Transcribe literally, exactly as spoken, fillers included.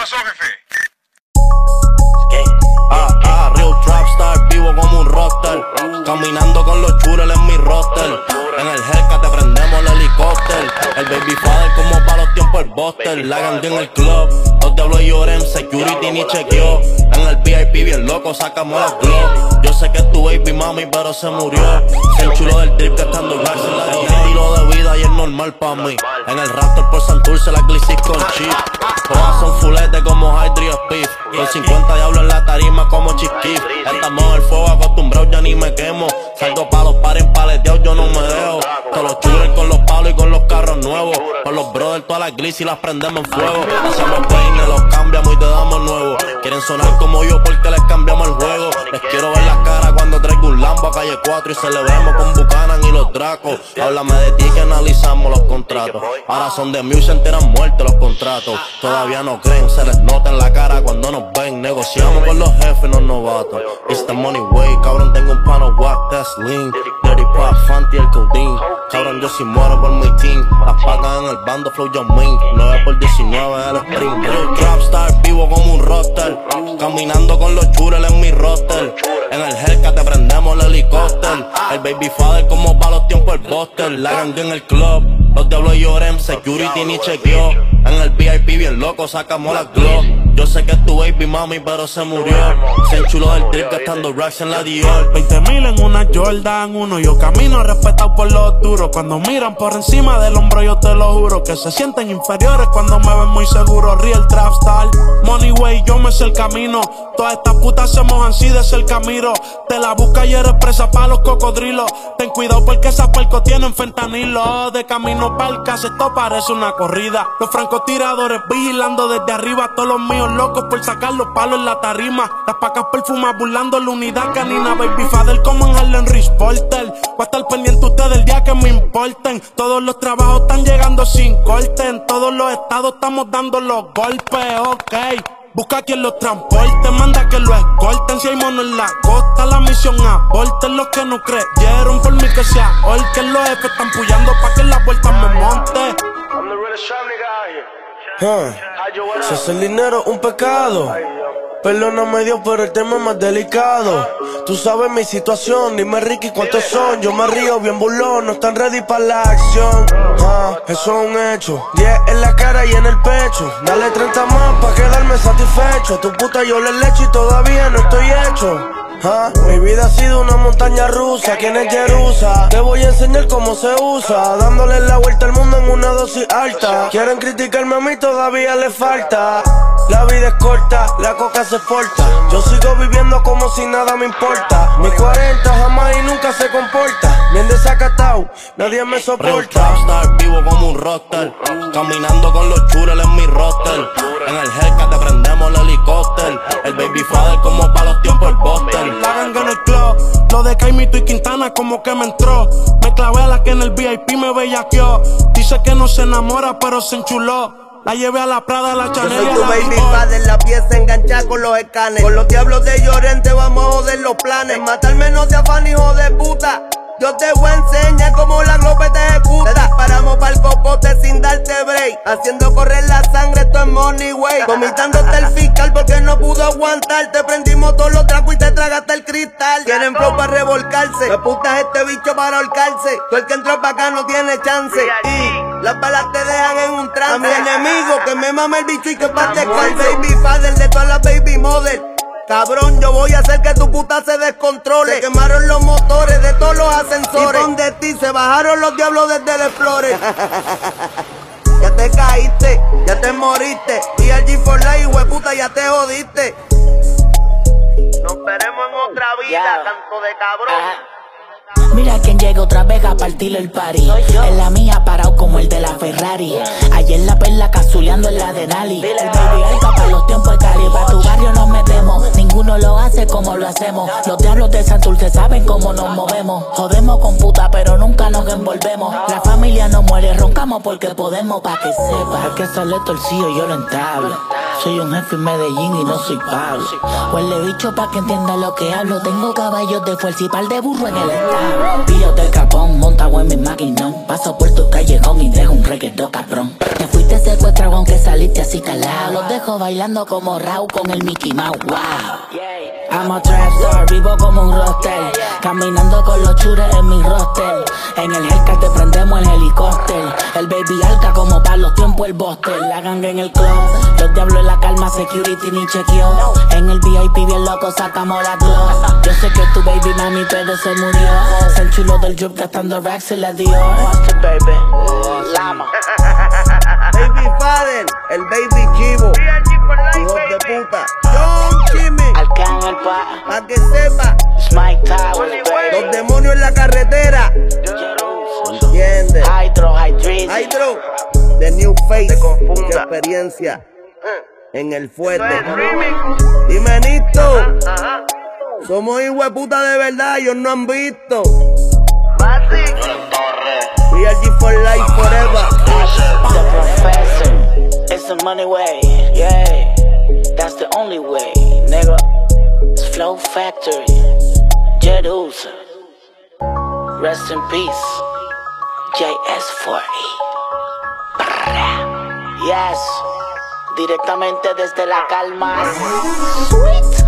pasó, jefe? Ah, ah, real trap star, vivo como un rockstar. Caminando con los churros en mi roster. En el Hellcat te prendemos el helicóptero. El baby father como pa' los tiempos el Buster. La gangue en el club, los diablos lloren, security ni chequeó. En el V I P bien loco sacamos la glow. Yo sé que es tu baby mami pero se murió. El chulo del trip que está en dulce la dio. Un estilo de vida y es normal pa' mí. En el Raptor por Santurce la glicis con chip. Todas son fulete como Hydri Speed. Con cincuenta diablos en la tarima como Chiquif. Estamos en el fuego acostumbrados, ya ni me quemo. Salgo pa' los pares paleteados, yo no me dejo. Todos los chulos con los palos y con los carros nuevos. Con los brothers todas las glicis las prendemos en fuego. Hacemos peines, los cambiamos y te damos nuevo. Quieren sonar como yo porque les cambiamos el juego. Les quiero ver las caras cuando traigo un Lambo a calle cuatro y celebremos con Buchanan y los Dracos. Háblame de ti que analizamos los contratos. Ahora son de mí y se enteran muertos los contratos. Todavía no creen, se les nota en la cara cuando nos ven. Negociamos con los jefes, los novatos. It's the money way, cabrón, tengo un pano wack, that's lean. Dirty pop, Fanti, el codeine. Cabrón, yo si muero por mi team. Las pagas en el bando, flow John Wayne. nueve por diecinueve el sprint. Real trap star, vivo como un rockstar. Caminando con los churros en mi roster. En el Hellcat te prendemos el helicóptero. El baby father como pa' los tiempos el Buster. La gangue en el club, los diablos lloren, security ni chequeó. En el V I P bien loco sacamos la glow. Yo sé que es tu baby mami pero se murió. Se enchuló del trip gastando racks en la Dior. veinte mil en una Jordan uno. Yo camino respetado por los duros. Cuando miran por encima del hombro yo te lo juro que se sienten inferiores cuando me ven muy seguro. Real trap star, money way, yo me sé el camino. Todas estas putas se mojan si de cerca miro. Te la busca y eres presa pa' los cocodrilos. Ten cuidado porque esas puercos tienen fentanilo. De camino pa'l casa esto parece una corrida. Los francotiradores vigilando desde arriba. Todos los míos locos por sacar los palos en la tarima. Las pacas perfumas burlando la unidad canina. Baby father como en Harlem Rich Porter. Voy a estar pendiente ustedes el día que me importen. Todos los trabajos están llegando sin corte. En todos los estados estamos dando los golpes, ok. Busca quien los transporte, manda que lo escolten. Si hay mono en la costa, la misión aporten. Los que no creyeron por mí que se ahorquen. Los jefes están puyando pa' que en la vuelta me monte. Huh. Si hacer dinero un pecado, perdóname Dios, pero el tema es más delicado. Tú sabes mi situación, dime Ricky cuántos son. Yo me río bien burlón, no están ready para la acción. uh, Eso es un hecho, diez en la cara y en el pecho. Dale treinta más pa' quedarme satisfecho. Tu puta yo le lecho y todavía no estoy hecho. ¿Ah? Mi vida ha sido una montaña rusa, ¿quién es Jerusa? Te voy a enseñar cómo se usa, dándole la vuelta al mundo en una dosis alta. Quieren criticarme a mí, todavía le falta. La vida es corta, la coca se porta. Yo sigo viviendo como si nada me importa. Mis cuarenta jamás y nunca se comporta. Bien desacatado, nadie me soporta. Real trap star, vivo como un rockstar. Caminando con los churros en mi roster. En el Hellcat te prendemos el helicóptero. El baby father como pa' los tiempos el Buster. La ganga en el club, lo de Caimito y Quintana como que me entró. Me clavé a la que en el V I P me bellaqueó. Dice que no se enamora pero se enchuló. La llevé a la Prada, a la Chanel. Yo soy tu baby father, la pieza enganchada con los escanes. Con los diablos de Llorente vamos a joder los planes. Matarme no te afán, hijo de puta. Yo te voy a enseñar cómo la globe te ejecuta. Te disparamos pa'l cocote sin darte break. Haciendo correr la sangre, esto es money way. Vomitándote el fiscal porque no pudo aguantar. Te prendimos todos los trapos y te tragaste el cristal. Quieren flow para revolcarse. Me putas este bicho para ahorcarse. Tú el que entró pa' acá no tiene chance. Y las balas te dejan en un trance. A mi enemigo que me mame el bicho y que parte el baby father de todas las baby model. Cabrón, yo voy a hacer que tu puta se descontrole. Se quemaron los motores de todos los ascensores. Y donde ti se bajaron los diablos desde el Explore. Ya te caíste, ya te moriste. Y al G cuatro Live, hueputa, ya te jodiste. Nos veremos en otra vida, canto de cabrón. Mira quién llega otra vez a partirle el party. En la mía parado como el de la Ferrari. Ayer la perla cazuleando en la de Nali. El baby alca para los tiempos de Cali. Pa' tu barrio nos metemos, ninguno lo hace como lo hacemos. Los diablos de Santurce saben cómo nos movemos. Jodemos con puta pero nunca nos envolvemos. La familia no muere, roncamos porque podemos pa' que sepa. El que sale torcido yo lo entablo. Soy un jefe en Medellín y no soy Pablo. Huele bicho pa' que entienda lo que hablo. Tengo caballos de fuerza y par de burro en el establo. Pillo del capón, montado en mi maquinón. Paso por tu callejón y dejo un reggaetón cabrón. Te fuiste secuestrado aunque saliste así calado. Los dejo bailando como Raúl con el Mickey Mouse, wow. I'm a trap star, vivo como un roster. Caminando con los chures en mi roster. En el Hellcat te prendemos el helicóptero. El baby alca como pa' los tiempos el buster. La ganga en el club, los diablos en la calma, security ni chequeó. En el V I P bien loco sacamos la glow. Yo sé que tu baby mami pero se murió. Es el chulo del drip gastando racks y la dio. Baby, Lama. Baby Father, el baby Chivo. Hijos de puta. John Chimmy. Arcángel pa. Pa' que sepa. Smite Towers, baby. Los demonios en la carretera. ¿Entiendes? Hydro, Hydrizzy. Hydro. The new face. Qué experiencia. En el fuerte. Dime, Nito. Somos hijos de puta de verdad. Ellos no han visto. V R G for life forever. The professor, it's the money way, yeah. That's the only way, nigga. It's Flow Factory, Jet Usa. Rest in peace, J S forty. Yes, directamente desde la calma. Sweet.